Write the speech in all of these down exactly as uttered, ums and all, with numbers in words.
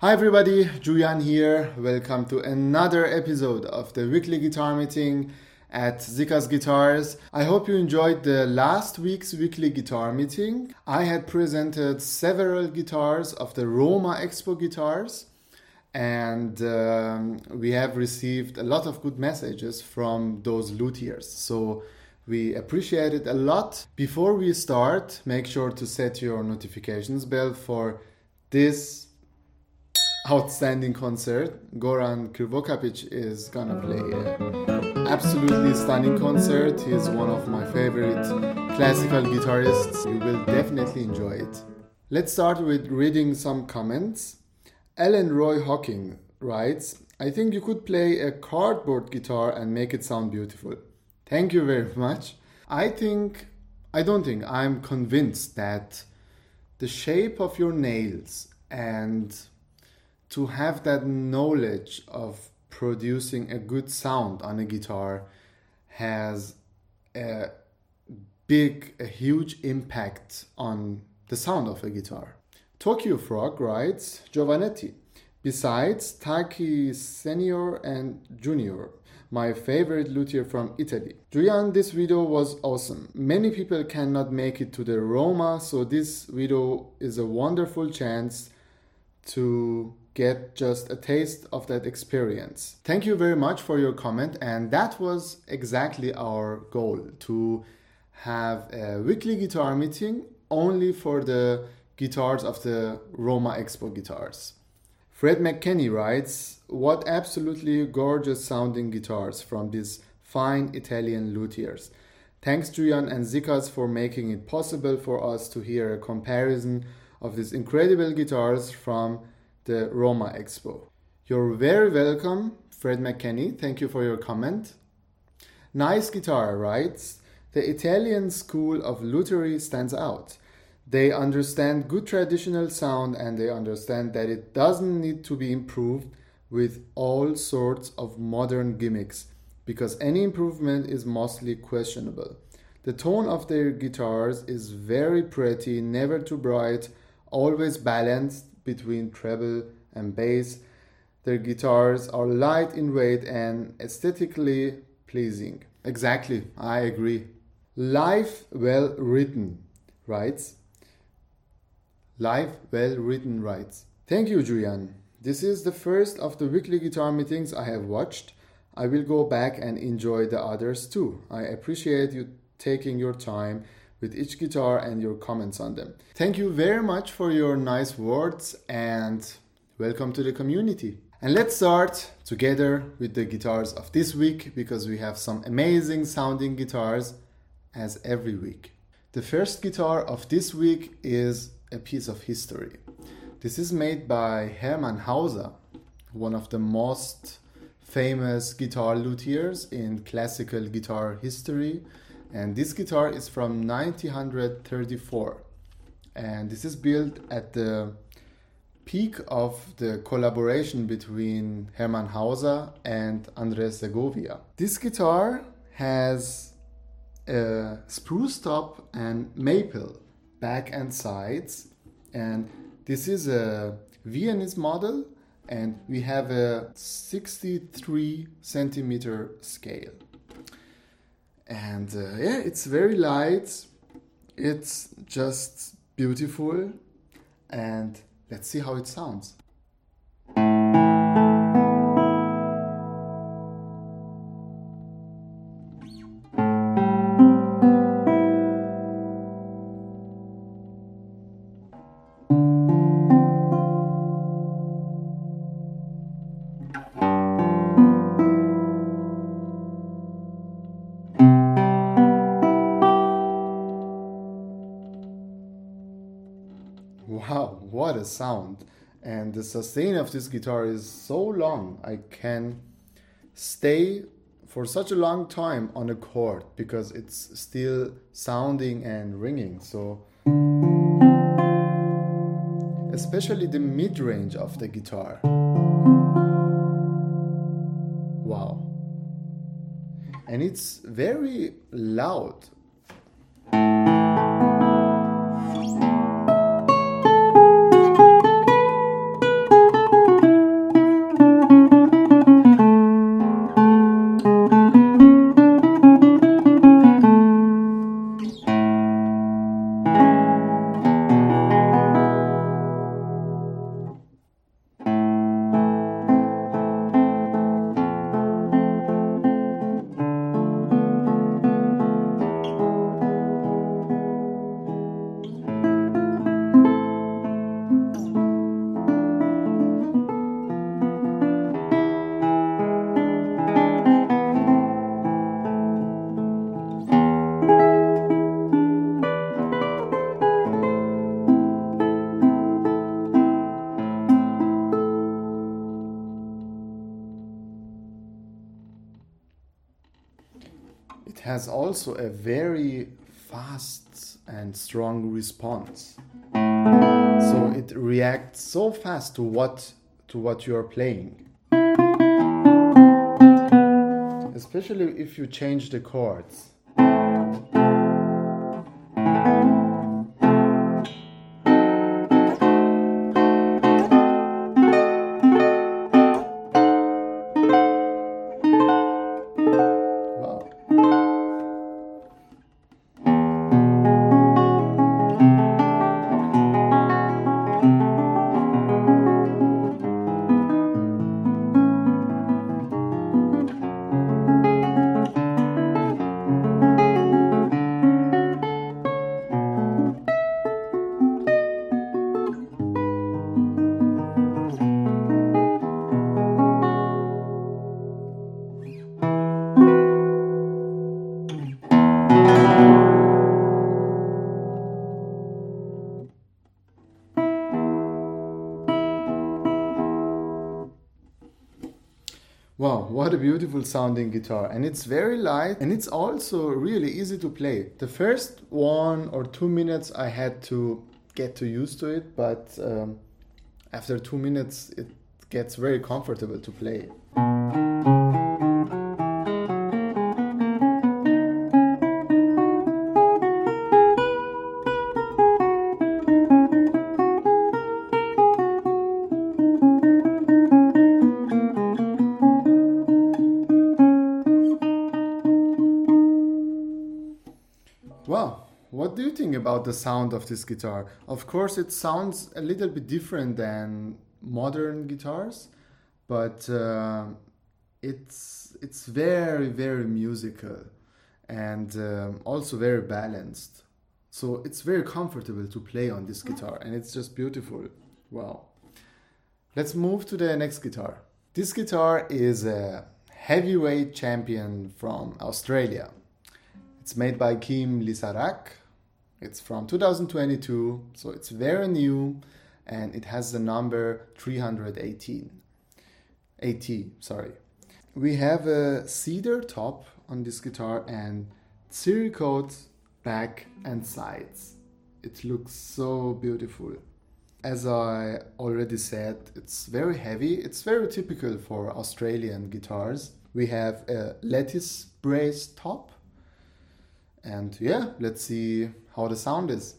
Hi everybody, Julian here. Welcome to another episode of the weekly guitar meeting at Zika's Guitars. I hope you enjoyed the last week's weekly guitar meeting. I had presented several guitars of the Roma Expo guitars, and um, we have received a lot of good messages from those luthiers. So we appreciate it a lot. Before we start, make sure to set your notifications bell for this outstanding concert. Goran Krivokapic is gonna play an absolutely stunning concert. He is one of my favorite classical guitarists. You will definitely enjoy it. Let's start with reading some comments. Ellen Roy Hawking writes, I think you could play a cardboard guitar and make it sound beautiful. Thank you very much. I think, I don't think, I'm convinced that the shape of your nails and to have that knowledge of producing a good sound on a guitar has a big, a huge impact on the sound of a guitar. Tokyo Frog writes, Giovanetti, besides Taki Senior and Junior, my favorite luthier from Italy. Julian, this video was awesome. Many people cannot make it to the Roma, so this video is a wonderful chance to get just a taste of that experience. Thank you very much for your comment, and that was exactly our goal, to have a weekly guitar meeting only for the guitars of the Roma Expo guitars. Fred McKenney writes, what absolutely gorgeous sounding guitars from these fine Italian luthiers. Thanks Julian and Zikas for making it possible for us to hear a comparison of these incredible guitars from the Roma Expo. You're very welcome, Fred McKenney. Thank you for your comment. Nice Guitar writes, the Italian school of lutherie stands out. They understand good traditional sound and they understand that it doesn't need to be improved with all sorts of modern gimmicks because any improvement is mostly questionable. The tone of their guitars is very pretty, never too bright, always balanced between treble and bass. Their guitars are light in weight and aesthetically pleasing. Exactly, I agree. Life Well Written writes, Life Well Written writes, thank you, Julian. This is the first of the weekly guitar meetings I have watched. I will go back and enjoy the others too. I appreciate you taking your time with each guitar and your comments on them. Thank you very much for your nice words and welcome to the community. And let's start together with the guitars of this week because we have some amazing sounding guitars as every week. The first guitar of this week is a piece of history. This is made by Hermann Hauser, one of the most famous guitar luthiers in classical guitar history. And this guitar is from nineteen thirty-four. And this is built at the peak of the collaboration between Hermann Hauser and Andres Segovia. This guitar has a spruce top and maple back and sides. And this is a Viennese model. And we have a sixty-three centimeter scale. And uh, yeah, it's very light, it's just beautiful, and let's see how it sounds. Wow, what a sound. And the sustain of this guitar is so long. I can stay for such a long time on a chord because it's still sounding and ringing. So especially the mid-range of the guitar. Wow. And it's very loud. has also a very fast and strong response. So it reacts so fast to what to what you're playing. Especially if you change the chords. Wow, what a beautiful sounding guitar. And it's very light and it's also really easy to play. The first one or two minutes I had to get too used to it, but um, after two minutes it gets very comfortable to play. Well, what do you think about the sound of this guitar? Of course, it sounds a little bit different than modern guitars, but uh, it's it's very, very musical and um, also very balanced. So it's very comfortable to play on this guitar and it's just beautiful. Wow. Let's move to the next guitar. This guitar is a heavyweight champion from Australia. It's made by Kim Lisarak. It's from two thousand twenty-two, so it's very new, and it has the number three hundred eighteen. eighty, sorry. We have a cedar top on this guitar and Cerakote back and sides. It looks so beautiful. As I already said, it's very heavy. It's very typical for Australian guitars. We have a lattice brace top. And yeah, let's see how the sound is.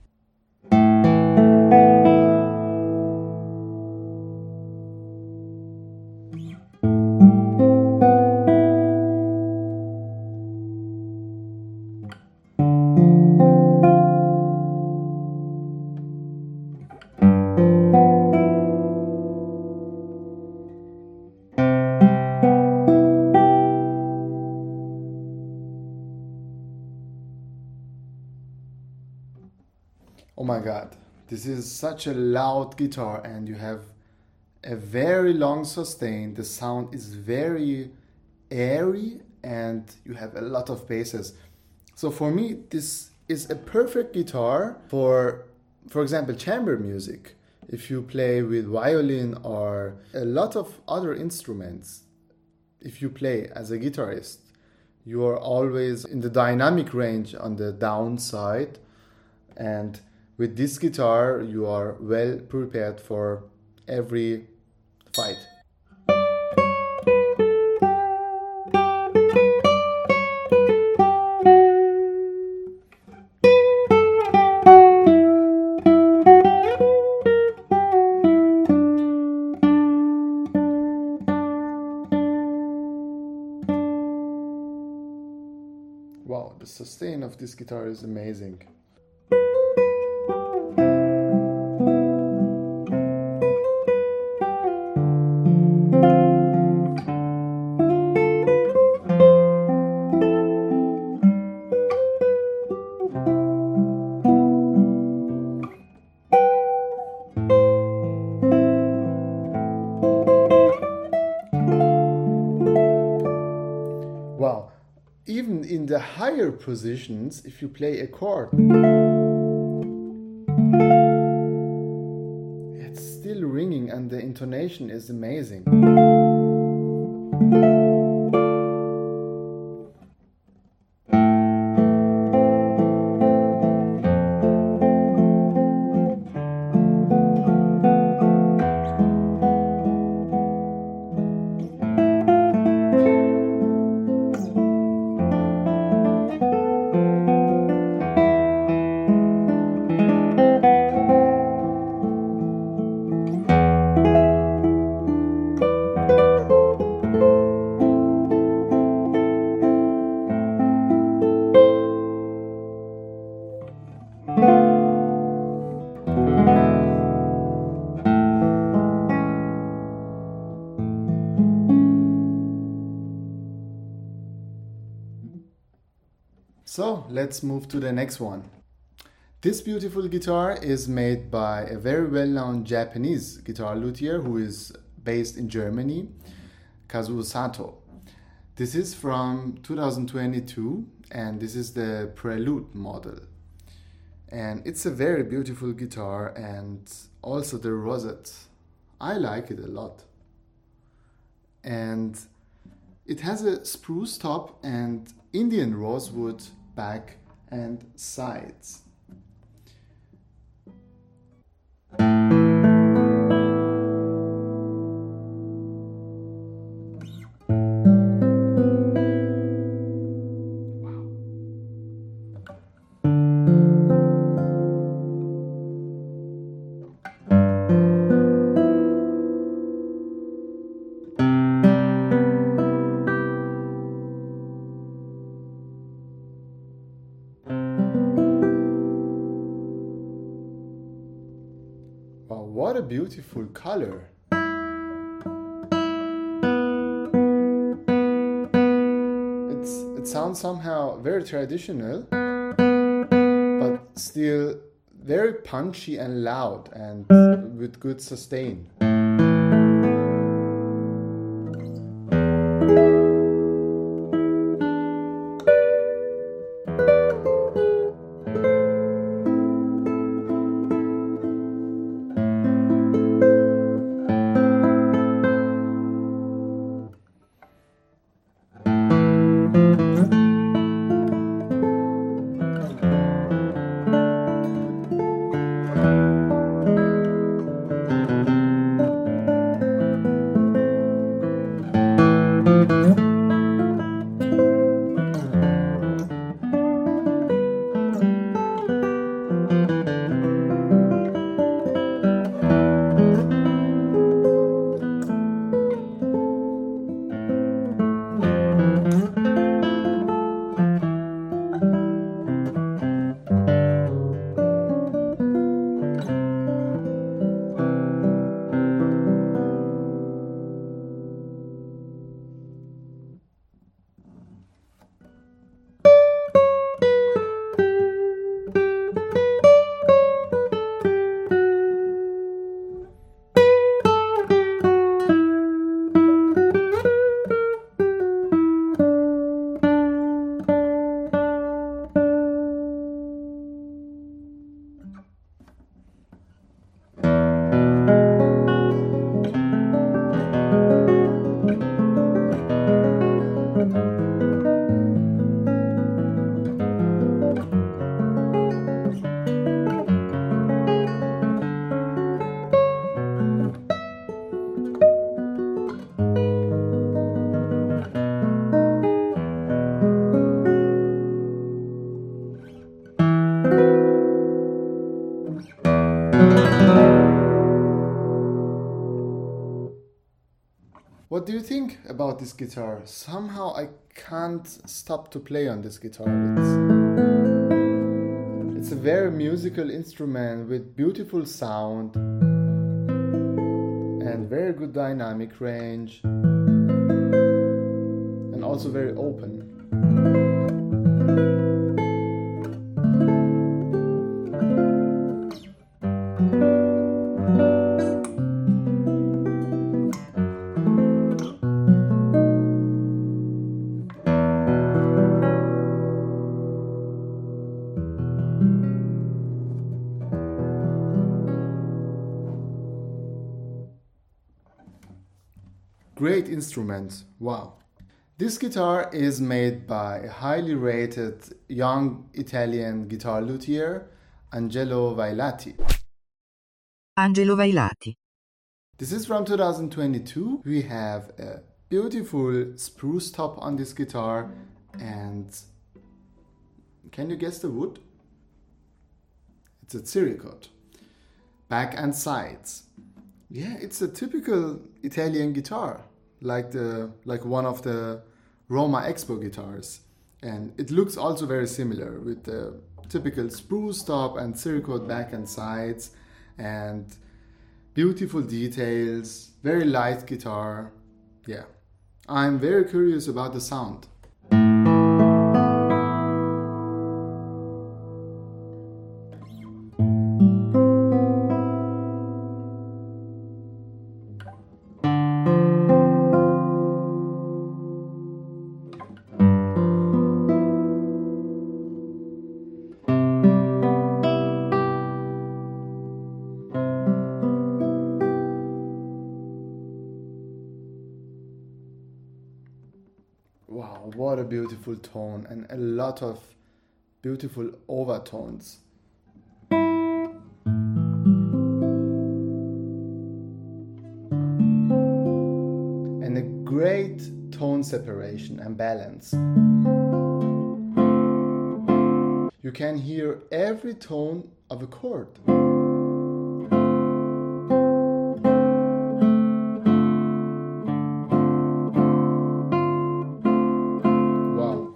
Oh my god, this is such a loud guitar and you have a very long sustain. The sound is very airy and you have a lot of basses. So for me, this is a perfect guitar for, for example, chamber music. If you play with violin or a lot of other instruments, if you play as a guitarist, you are always in the dynamic range on the downside, and with this guitar, you are well prepared for every fight. Wow, the sustain of this guitar is amazing. Wow, even in the higher positions, if you play a chord, it's still ringing and the intonation is amazing. So let's move to the next one. This beautiful guitar is made by a very well-known Japanese guitar luthier who is based in Germany, Kazuo Sato. This is from two thousand twenty-two and this is the Prelude model. And it's a very beautiful guitar, and also the rosette. I like it a lot. And it has a spruce top and Indian rosewood back and sides. Wow, what a beautiful color! It's, it sounds somehow very traditional, but still very punchy and loud and with good sustain. What do you think about this guitar? Somehow I can't stop to play on this guitar. It's, it's a very musical instrument with beautiful sound and very good dynamic range, and also very open. Great instrument, wow. This guitar is made by a highly rated young Italian guitar luthier, Angelo Vailati. Angelo Vailati. This is from two thousand twenty-two. We have a beautiful spruce top on this guitar, and can you guess the wood? It's a Ciricote. Back and sides. Yeah, it's a typical Italian guitar, like the like one of the Roma Expo guitars. And it looks also very similar with the typical spruce top and Ciricote back and sides and beautiful details, very light guitar. Yeah, I'm very curious about the sound. Wow, what a beautiful tone and a lot of beautiful overtones. And a great tone separation and balance. You can hear every tone of a chord. Wow.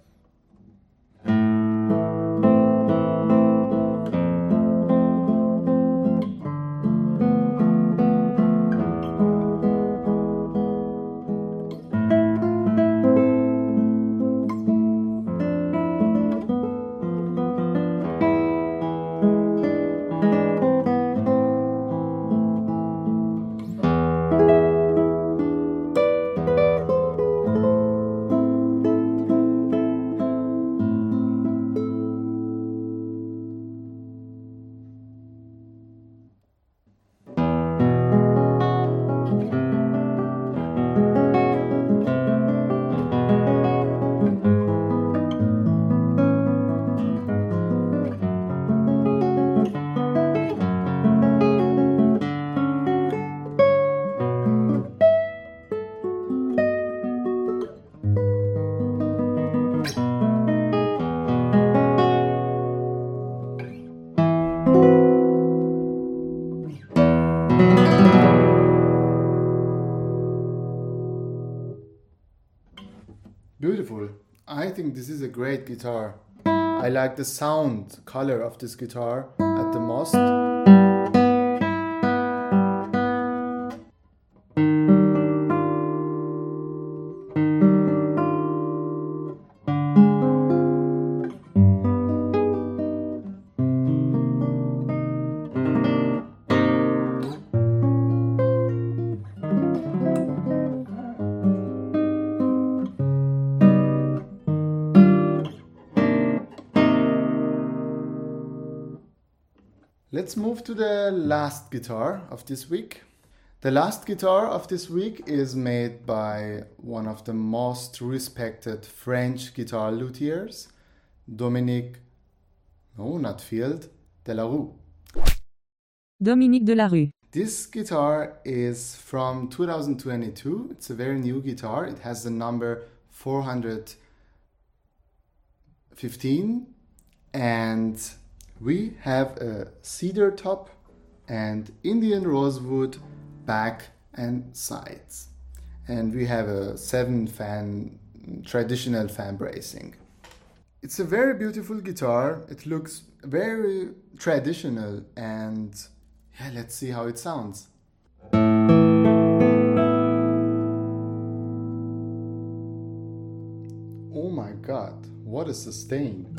Beautiful. I think this is a great guitar. I like the sound color of this guitar at the most. Let's move to the last guitar of this week. The last guitar of this week is made by one of the most respected French guitar luthiers, Dominique, no, not Field, Delarue. Dominique Delarue. This guitar is from two thousand twenty-two. It's a very new guitar. It has the number four hundred fifteen and we have a cedar top and Indian rosewood back and sides. And we have a seven fan, traditional fan bracing. It's a very beautiful guitar. It looks very traditional and yeah, let's see how it sounds. Oh my God, what a sustain.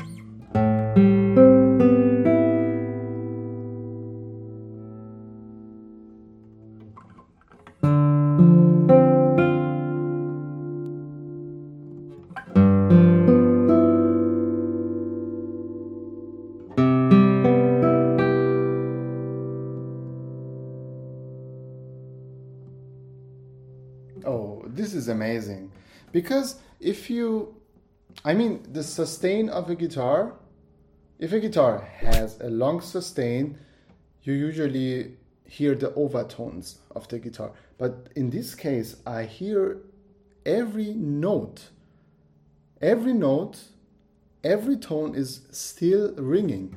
Oh, this is amazing. Because if you, I mean, the sustain of a guitar, if a guitar has a long sustain, you usually hear the overtones of the guitar. But in this case, I hear every note, every note, every tone is still ringing.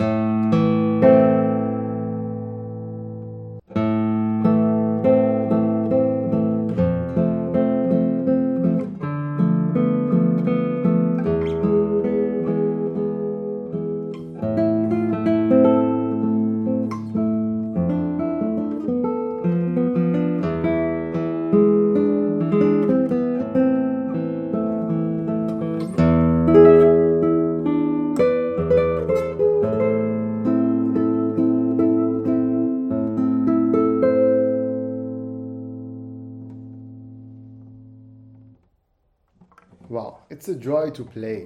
Wow, it's a joy to play.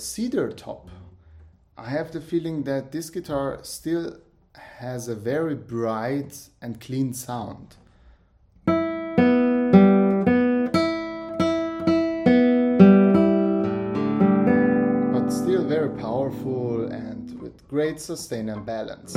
cedar top. I have the feeling that this guitar still has a very bright and clean sound. But still very powerful and with great sustain and balance.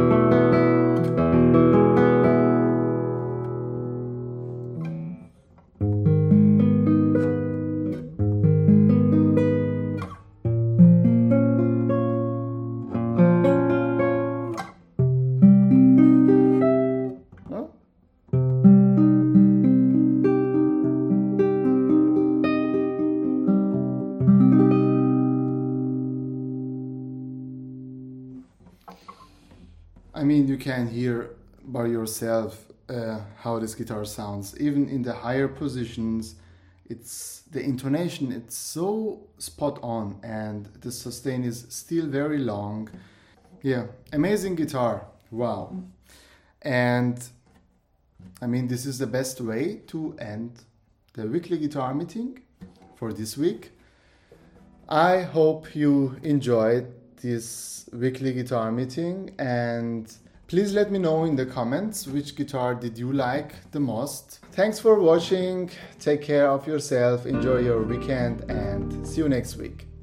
I mean, you can hear by yourself uh, how this guitar sounds. Even in the higher positions, it's the intonation, it's so spot on, and the sustain is still very long. Yeah, amazing guitar. Wow. And I mean, this is the best way to end the weekly guitar meeting for this week. I hope you enjoyed this weekly guitar meeting, and please let me know in the comments which guitar did you like the most. Thanks for watching, take care of yourself, enjoy your weekend, and see you next week.